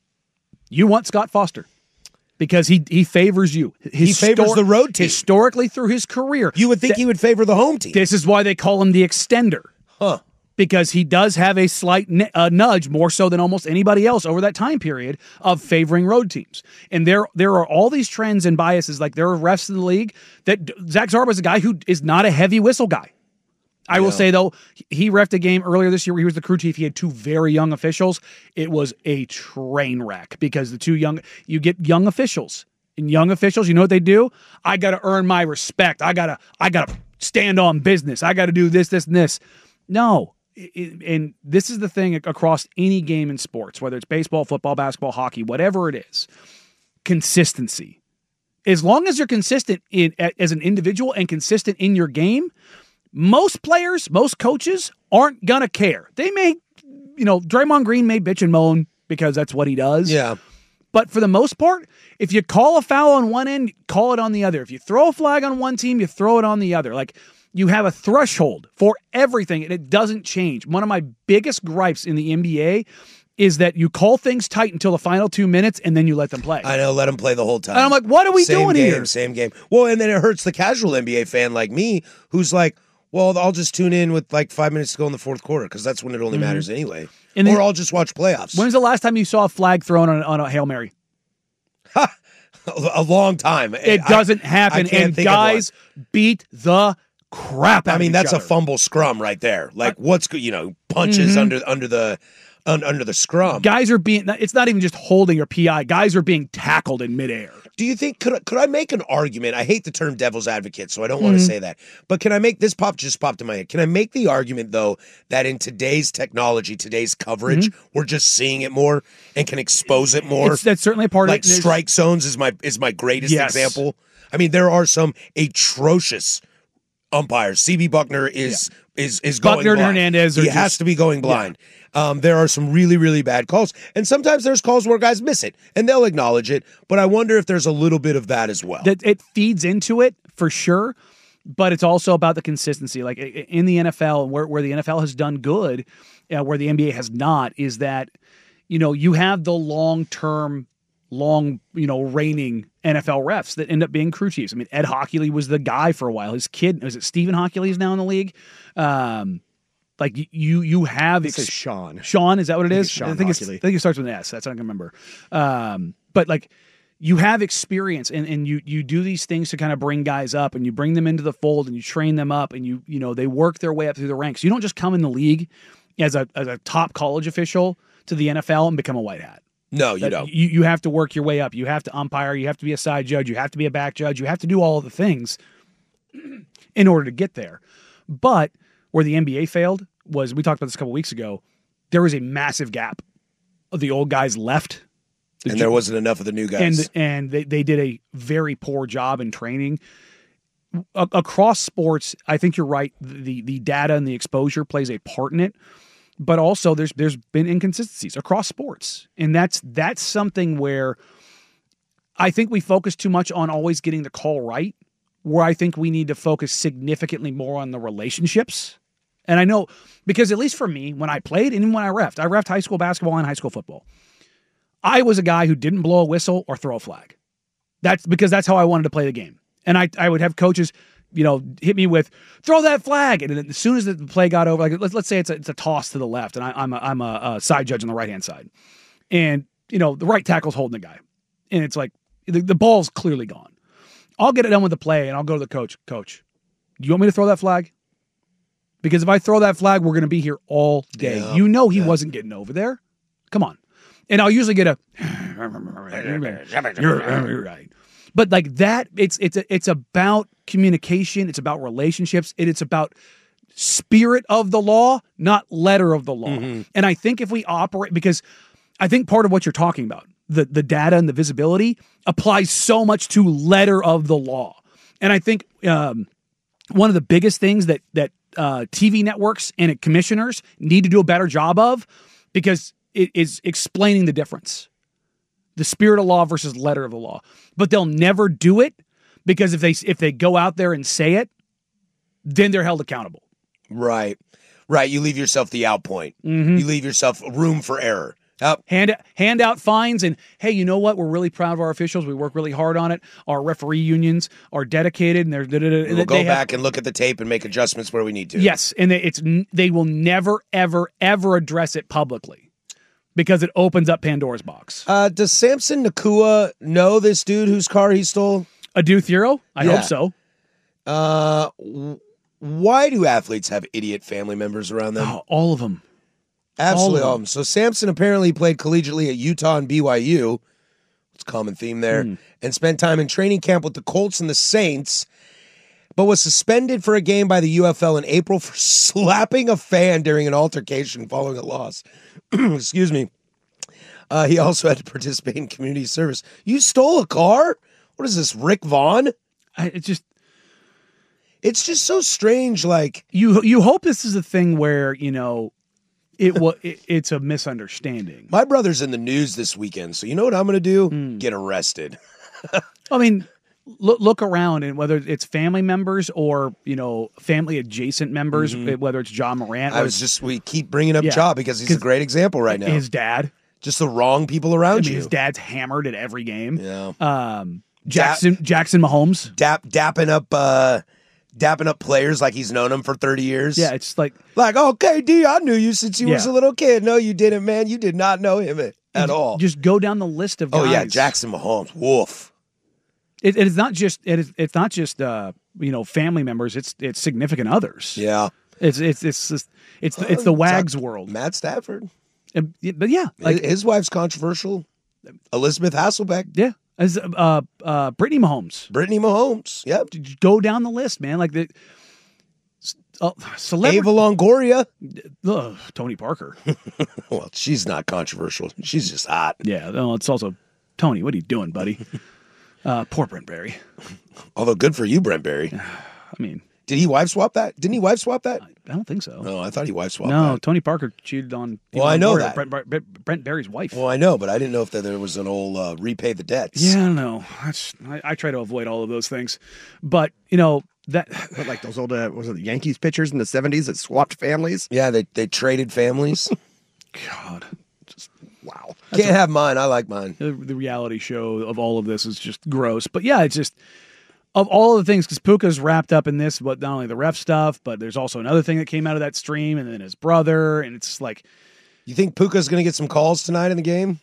you want Scott Foster. Because he he favors you. He favors the road team. Historically through his career. You would think th- he would favor the home team. This is why they call him the extender. Huh. Because he does have a slight n- uh, nudge, more so than almost anybody else over that time period, of favoring road teams. And there there are all these trends and biases. Like there are refs in the league that Zach Zarba is a guy who is not a heavy whistle guy. I Yeah. will say, though, he reffed a game earlier this year where he was the crew chief. He had two very young officials. It was a train wreck because the two young, you get young officials. And young officials, you know what they do? I got to earn my respect. I got to I got to stand on business. I got to do this, this, and this. No. It, and this is the thing across any game in sports, whether it's baseball, football, basketball, hockey, whatever it is. Consistency. As long as you're consistent in, as an individual and consistent in your game, most players, most coaches aren't going to care. They may, you know, Draymond Green may bitch and moan because that's what he does. Yeah. But for the most part, if you call a foul on one end, call it on the other. If you throw a flag on one team, you throw it on the other. Like, you have a threshold for everything, and it doesn't change. One of my biggest gripes in the N B A is that you call things tight until the final two minutes, and then you let them play. I know, let them play the whole time. And I'm like, what are we same doing game, here? Same game. Well, and then it hurts the casual N B A fan like me, who's like, well, I'll just tune in with like five minutes to go in the fourth quarter because that's when it only Mhm. matters anyway. And or then- I'll just watch playoffs. When's the last time you saw a flag thrown on, on a Hail Mary? A long time. It I- doesn't I happen, can't and think of one. guys beat the crap out I mean, of each that's other. a fumble scrum right there. Like, what's good? You know, punches Mhm. under under the Un- under the scrum. Guys are being, it's not even just holding or P I. Guys are being tackled in midair. Do you think, could, could I make an argument? I hate the term devil's advocate, so I don't want to Mhm. say that. But can I make, this pop just popped in my head. Can I make the argument, though, that in today's technology, today's coverage, Mhm. we're just seeing it more and can expose it more? It's, that's certainly a part like of it. There's- strike zones is my is my greatest Yes. example. I mean, there are some atrocious umpires. C B Buckner is is is going Buckner and blind. Hernandez are he has just- to be going blind. Um, there are some really, really bad calls. And sometimes there's calls where guys miss it, and they'll acknowledge it. But I wonder if there's a little bit of that as well. That it feeds into it for sure, but it's also about the consistency. Like i- in the N F L, where where the N F L has done good, uh, where the N B A has not, is that you know you have the long term, long you know reigning N F L refs that end up being crew chiefs. I mean, Ed Hockley was the guy for a while. His kid, is it Stephen Hockley, is now in the league. Um, like you, you have This is Sean. Sean, is that what it I think is? it's Sean I think it's, Hockley. I think it starts with an S. That's what I can remember. Um, but like you have experience, and, and you you do these things to kind of bring guys up, and you bring them into the fold, and you train them up, and you you know they work their way up through the ranks. You don't just come in the league as a as a top college official to the N F L and become a white hat. No, you That- don't. You you have to work your way up. You have to umpire. You have to be a side judge. You have to be a back judge. You have to do all of the things in order to get there. But where the N B A failed was, we talked about this a couple weeks ago, there was a massive gap. The old guys left. The and ju- there wasn't enough of the new guys. And and they, they did a very poor job in training. A- across sports, I think you're right. The the data and the exposure plays a part in it. But also there's there's been inconsistencies across sports. And that's that's something where I think we focus too much on always getting the call right, where I think we need to focus significantly more on the relationships. And I know, because at least for me, when I played and even when I reffed, I reffed high school basketball and high school football. I was a guy who didn't blow a whistle or throw a flag. That's because that's how I wanted to play the game. And I, I would have coaches, you know, hit me with, throw that flag. And then as soon as the play got over, like let's, let's say it's a, it's a toss to the left, and I, I'm, a, I'm a, a side judge on the right-hand side. And, you know, the right tackle's holding the guy. And it's like, the, the ball's clearly gone. I'll get it done with the play, and I'll go to the coach. Coach, do you want me to throw that flag? Because if I throw that flag, we're going to be here all day. Yeah, you know he yeah. wasn't getting over there. Come on. And I'll usually get a, you're right. But like that, it's it's a, it's about communication. It's about relationships. And it's about spirit of the law, not letter of the law. Mm-hmm. And I think if we operate, because I think part of what you're talking about, the, the data and the visibility applies so much to letter of the law. And I think um, one of the biggest things that, that uh, T V networks and commissioners need to do a better job of, because it is explaining the difference. The spirit of law versus letter of the law. But they'll never do it, because if they if they go out there and say it, then they're held accountable. Right. Right. You leave yourself the out point. Mm-hmm. You leave yourself room for error. Yep. Hand, hand out fines, and hey, you know what? We're really proud of our officials. We work really hard on it. Our referee unions are dedicated, and they're. We'll they go have- back and look at the tape and make adjustments where we need to. Yes, and they, it's they will never, ever, ever address it publicly, because it opens up Pandora's box. Uh, does Samson Nakua know this dude whose car he stole? Adu Thero? I Yeah. hope so. Uh, w- why do athletes have idiot family members around them? Oh, all of them. Absolutely all all of of them. So Samson apparently played collegiately at Utah and B Y U. It's a common theme there. Hmm. And spent time in training camp with the Colts and the Saints, but was suspended for a game by the U F L in April for slapping a fan during an altercation following a loss. Excuse me. Uh, he also had to participate in community service. You stole a car? What is this, Rick Vaughn? I, it's just It's just so strange. Like you you hope this is a thing where, you know, it was it, it's a misunderstanding. My brother's in the news this weekend, so you know what I'm going to do? Hmm. Get arrested. I mean, look look around, and whether it's family members or, you know, family adjacent members, whether it's John Morant. I or was just, we keep bringing up Yeah. Ja because he's a great example right now. his dad. Just the wrong people around I mean, you. his dad's hammered at every game. Yeah. Um, Jackson Jackson Mahomes. Dap, dapping up, uh, dapping up players like he's known them for thirty years. Yeah, it's like Like, oh, K D, I knew you since you was Yeah. a little kid. No, you didn't, man. You did not know him at, at all. Just go down the list of guys. Oh yeah, Jackson Mahomes. Woof. It, it is not just it is, it's not just uh, you know, family members. It's it's significant others. Yeah. It's it's it's it's it's, it's the Wags Talk- world. Matt Stafford. And, but yeah, like his wife's controversial. Elizabeth Hasselbeck. Yeah. As uh, uh, Brittany Mahomes. Brittany Mahomes. Yep. Go down the list, man. Like the uh, celebrity. Ava Longoria. Ugh, Tony Parker. Well, she's not controversial. She's just hot. Yeah. Well, it's also Tony. What are you doing, buddy? uh, poor Brent Barry. Although good for you, Brent Barry. I mean, did he wife swap that? Didn't he wife swap that? I don't think so. No, I thought he wife swapped no, that. No, Tony Parker cheated on. Well, I know Longoria, that. Brent, Brent, Brent Barry's wife. Well, I know, but I didn't know if there was an old uh, repay the debts. Yeah, I don't know. That's, I, I try to avoid all of those things. But, you know, that. But like those old, uh, was it the Yankees pitchers in the seventies that swapped families? Yeah, they, they traded families. God. Just, wow. Can't a, have mine. I like mine. The, the reality show of all of this is just gross. But yeah, it's just. Of all of the things, because Puka's wrapped up in this, but not only the ref stuff, but there's also another thing that came out of that stream, and then his brother, and it's like, you think Puka's going to get some calls tonight in the game?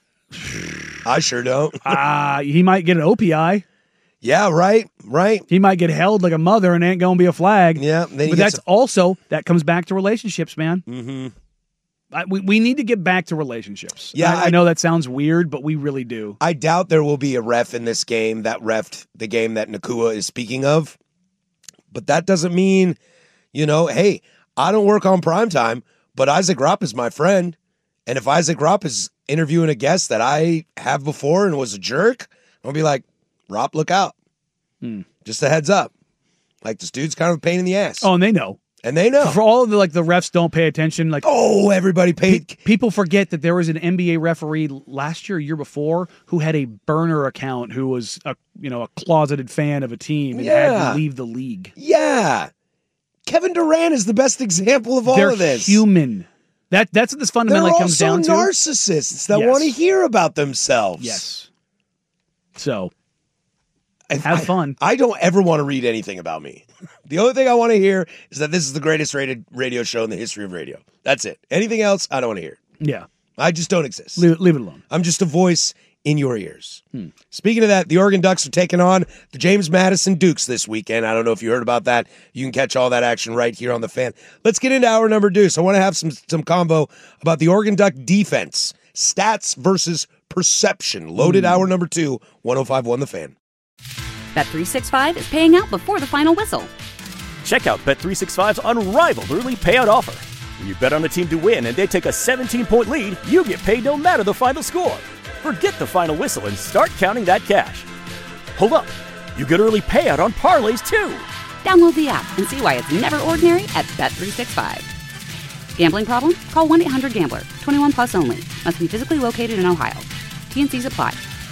I sure don't. Ah, uh, he might get an O P I. Yeah, right, right. He might get held like a mother, and ain't going to be a flag. Yeah, but that's a- also that comes back to relationships, man. Mm-hmm. I, we, we need to get back to relationships. Yeah, I, I know that sounds weird, but we really do. I doubt there will be a ref in this game that refed the game that Nakua is speaking of. But that doesn't mean, you know, hey, I don't work on primetime, but Isaac Rupp is my friend. And if Isaac Rupp is interviewing a guest that I have before and was a jerk, I'll be like, Rupp, look out. Hmm. Just a heads up. Like, this dude's kind of a pain in the ass. Oh, and they know. And they know. For all of the, like, the refs don't pay attention. Like, oh, everybody paid. Pe- people forget that there was an N B A referee last year, year before, who had a burner account, who was a you know a closeted fan of a team and yeah. had to leave the league. Yeah, Kevin Durant is the best example of all They're of this. Human. That that's what this fundamentally They're comes down to. They're also narcissists that yes. want to hear about themselves. Yes. So. And have I, fun. I don't ever want to read anything about me. The only thing I want to hear is that this is the greatest rated radio show in the history of radio. That's it. Anything else, I don't want to hear. Yeah. I just don't exist. Leave it, leave it alone. I'm just a voice in your ears. Hmm. Speaking of that, the Oregon Ducks are taking on the James Madison Dukes this weekend. I don't know if you heard about that. You can catch all that action right here on The Fan. Let's get into hour number Deuce. I want to have some, some combo about the Oregon Duck defense. Stats versus perception. Loaded hmm. hour number two, one oh five point one The Fan. Bet three sixty-five is paying out before the final whistle. Check out Bet three sixty-five's unrivaled early payout offer. When you bet on a team to win and they take a seventeen-point lead, you get paid no matter the final score. Forget the final whistle and start counting that cash. Hold up. You get early payout on parlays, too. Download the app and see why it's never ordinary at Bet three sixty-five. Gambling problem? Call one eight hundred gambler. twenty-one plus only. Must be physically located in Ohio. T and C's apply.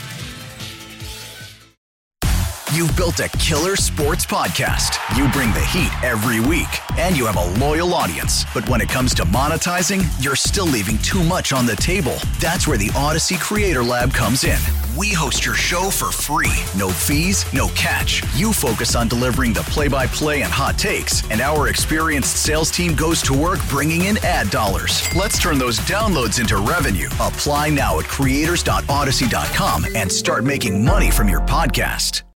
You've built a killer sports podcast. You bring the heat every week, and you have a loyal audience. But when it comes to monetizing, you're still leaving too much on the table. That's where the Odyssey Creator Lab comes in. We host your show for free. No fees, no catch. You focus on delivering the play-by-play and hot takes, and our experienced sales team goes to work bringing in ad dollars. Let's turn those downloads into revenue. Apply now at creators dot odyssey dot com and start making money from your podcast.